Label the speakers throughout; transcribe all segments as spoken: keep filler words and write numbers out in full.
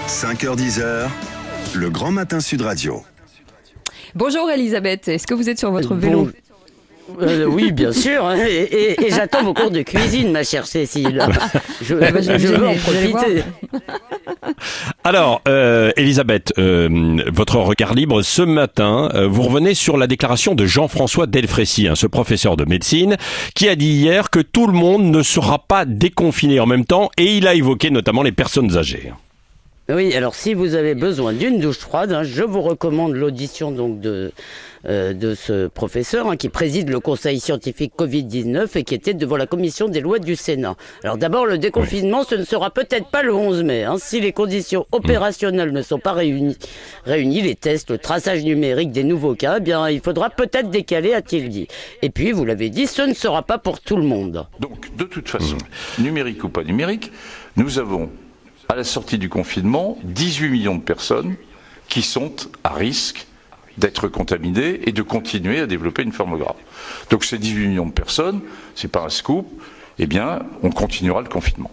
Speaker 1: cinq heures dix, le Grand Matin Sud Radio.
Speaker 2: Bonjour Elisabeth, est-ce que vous êtes sur votre vélo ?
Speaker 3: Bon... Euh, oui, bien sûr, hein, et, et, et j'attends vos cours de cuisine, ma chère Cécile. Je,
Speaker 2: ah bah, je,
Speaker 3: je veux en
Speaker 2: je
Speaker 3: profiter.
Speaker 4: Alors, euh, Elisabeth, euh, votre regard libre ce matin, euh, vous revenez sur la déclaration de Jean-François Delfraissy, hein, ce professeur de médecine, qui a dit hier que tout le monde ne sera pas déconfiné en même temps, et il a évoqué notamment les personnes âgées.
Speaker 3: Oui, alors si vous avez besoin d'une douche froide, hein, je vous recommande l'audition donc de euh, de ce professeur hein, qui préside le Conseil scientifique covid dix-neuf et qui était devant la commission des lois du Sénat. Alors d'abord, le déconfinement, oui. ce ne sera peut-être pas le onze mai. Hein, si les conditions opérationnelles ne sont pas réunies, réunies, les tests, le traçage numérique des nouveaux cas, eh bien il faudra peut-être décaler, a-t-il dit. Et puis, vous l'avez dit, ce ne sera pas pour tout le monde.
Speaker 5: Donc, de toute façon, mmh. numérique ou pas numérique, nous avons à la sortie du confinement, dix-huit millions de personnes qui sont à risque d'être contaminées et de continuer à développer une forme grave. Donc ces dix-huit millions de personnes, c'est pas un scoop, eh bien, on continuera le confinement.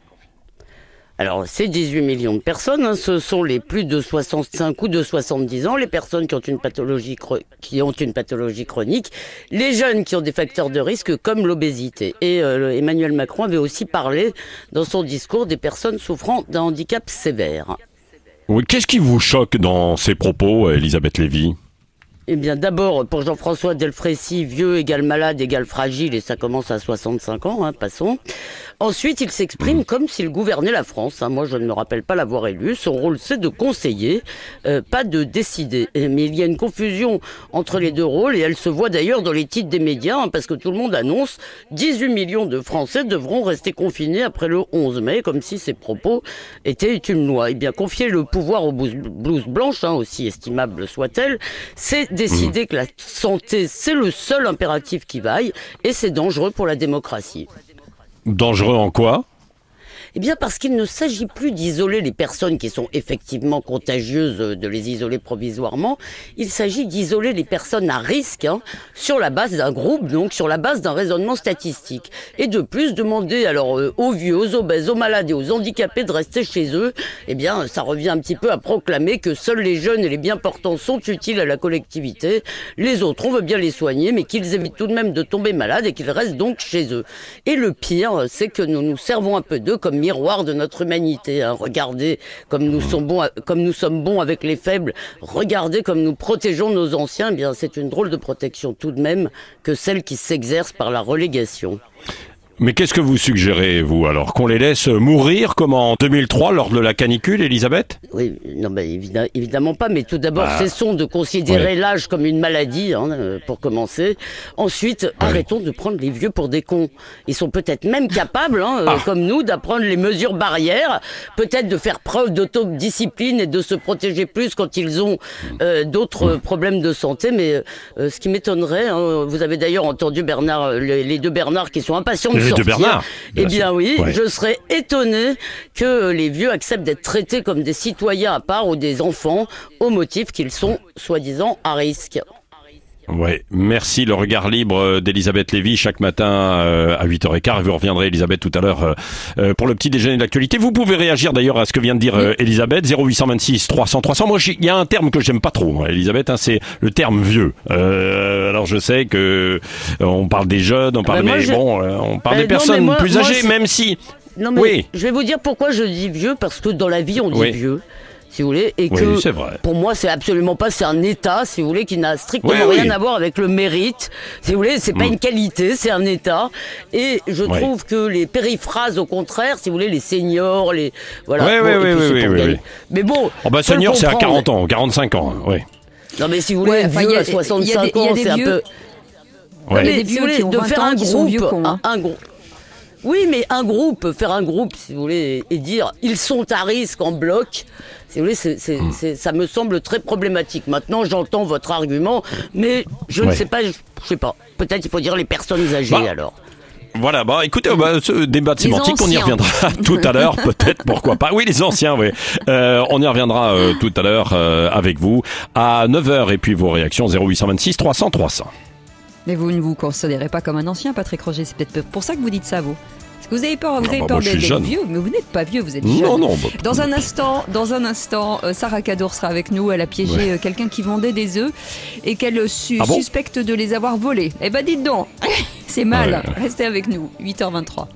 Speaker 3: Alors, ces dix-huit millions de personnes, hein, ce sont les plus de soixante-cinq ou de soixante-dix ans, les personnes qui ont une pathologie, qui ont une pathologie chronique, les jeunes qui ont des facteurs de risque comme l'obésité. Et euh, Emmanuel Macron avait aussi parlé dans son discours des personnes souffrant d'un handicap sévère.
Speaker 4: Oui, qu'est-ce qui vous choque dans ces propos, Elisabeth Lévy ?
Speaker 3: Eh bien, d'abord, pour Jean-François Delfraissy, vieux égale malade égale fragile, et ça commence à soixante-cinq ans, hein, passons. Ensuite, il s'exprime mmh. comme s'il gouvernait la France. Hein. Moi, je ne me rappelle pas l'avoir élu. Son rôle, c'est de conseiller, euh, pas de décider. Mais il y a une confusion entre les deux rôles, et elle se voit d'ailleurs dans les titres des médias, hein, parce que tout le monde annonce dix-huit millions de Français devront rester confinés après le onze mai, comme si ces propos étaient une loi. Eh bien, confier le pouvoir aux blouses blanches, hein, aussi estimable soit-elle, c'est décider que la santé, c'est le seul impératif qui vaille, et c'est dangereux pour la démocratie.
Speaker 4: Dangereux en quoi ?
Speaker 3: Eh bien parce qu'il ne s'agit plus d'isoler les personnes qui sont effectivement contagieuses, de les isoler provisoirement. Il s'agit d'isoler les personnes à risque hein, sur la base d'un groupe, donc sur la base d'un raisonnement statistique. Et de plus, demander alors euh, aux vieux, aux obèses, aux malades et aux handicapés de rester chez eux, eh bien ça revient un petit peu à proclamer que seuls les jeunes et les bien portants sont utiles à la collectivité. Les autres, on veut bien les soigner, mais qu'ils évitent tout de même de tomber malades et qu'ils restent donc chez eux. Et le pire, c'est que nous nous servons un peu d'eux comme miroir de notre humanité. Hein. Regardez comme nous sommes bons, comme nous sommes bons avec les faibles. Regardez comme nous protégeons nos anciens. Eh bien, c'est une drôle de protection tout de même que celle qui s'exerce par la relégation.
Speaker 4: Mais qu'est-ce que vous suggérez, vous, alors ? Qu'on les laisse mourir comme en deux mille trois, lors de la canicule, Elisabeth ?
Speaker 3: Oui, non, bah, évidemment, évidemment pas, mais tout d'abord, ah. cessons de considérer ouais. l'âge comme une maladie, hein, pour commencer. Ensuite, ouais. arrêtons de prendre les vieux pour des cons. Ils sont peut-être même capables, hein, ah. euh, comme nous, d'apprendre les mesures barrières, peut-être de faire preuve d'autodiscipline et de se protéger plus quand ils ont euh, d'autres mmh. problèmes de santé, mais euh, ce qui m'étonnerait, hein, vous avez d'ailleurs entendu Bernard, les, les deux Bernard qui sont impatients de sortir.
Speaker 4: De Bernard.
Speaker 3: Eh bien oui, ouais. je serais étonné que les vieux acceptent d'être traités comme des citoyens à part ou des enfants au motif qu'ils sont soi-disant à risque.
Speaker 4: Ouais, merci. Le regard libre d'Elisabeth Lévy chaque matin euh, à huit heures quinze. Et vous reviendrez, Elisabeth, tout à l'heure euh, pour le petit déjeuner de l'actualité. Vous pouvez réagir d'ailleurs à ce que vient de dire euh, Elisabeth. zéro huit deux six trois cents trois cents. Moi, il y a un terme que j'aime pas trop, hein, Elisabeth, hein, c'est le terme vieux. Euh, alors, je sais que euh, on parle des jeunes, on parle, ben mais je... bon, euh, on parle ben des non, personnes moi, plus âgées, moi, même si.
Speaker 3: Non, mais
Speaker 4: oui.
Speaker 3: je vais vous dire pourquoi je dis vieux, parce que dans la vie, on dit oui. vieux. Si vous voulez, et que
Speaker 4: oui, c'est vrai.
Speaker 3: Pour moi c'est absolument pas, c'est un état, si vous voulez, qui n'a strictement oui, rien oui. à voir avec le mérite. Si vous voulez, c'est pas mmh. une qualité, c'est un état. Et je oui. trouve que les périphrases, au contraire, si vous voulez, les seniors, les voilà.
Speaker 4: Oui,
Speaker 3: bon,
Speaker 4: oui,
Speaker 3: et
Speaker 4: oui,
Speaker 3: puis
Speaker 4: oui, oui, oui.
Speaker 3: Mais bon.
Speaker 4: Oh bah senior, c'est à quarante ans, quarante-cinq ans, oui.
Speaker 3: Non mais si vous voulez, ouais, vieux y a, à soixante-cinq ans, c'est un peu.
Speaker 2: Ouais.
Speaker 3: Mais si vous voulez, de faire un groupe, un, un groupe. Oui, mais un groupe, faire un groupe, si vous voulez, et dire ils sont à risque en bloc. Si vous voulez, c'est, c'est, mmh. c'est, ça me semble très problématique. Maintenant, j'entends votre argument, mais je ouais. ne sais pas, je, je sais pas. Peut-être il faut dire les personnes âgées, bah. alors.
Speaker 4: Voilà, bah écoutez, bah, ce débat de sémantique, on y reviendra tout à l'heure, peut-être, pourquoi pas. Oui, les anciens, oui. Euh, on y reviendra euh, tout à l'heure euh, avec vous à neuf heures, et puis vos réactions zéro huit deux six trois cents trois cents.
Speaker 2: Mais vous ne vous considérez pas comme un ancien, Patrick Roger, c'est peut-être pour ça que vous dites ça, vous. Est-ce que vous avez peur, vous
Speaker 4: Ah
Speaker 2: avez
Speaker 4: bah,
Speaker 2: peur
Speaker 4: moi, je
Speaker 2: d'être
Speaker 4: suis jeune.
Speaker 2: vieux? Mais vous n'êtes pas vieux, vous êtes jeune.
Speaker 4: Non, non. Bah,
Speaker 2: Dans un instant, dans un instant, euh, Sarah Cadour sera avec nous. Elle a piégé
Speaker 4: Ouais.
Speaker 2: euh, quelqu'un qui vendait des œufs et qu'elle su-
Speaker 4: Ah bon
Speaker 2: suspecte de les avoir volés. Eh ben, dites donc, c'est mal.
Speaker 4: Ouais, ouais.
Speaker 2: Restez avec nous. huit heures vingt-trois.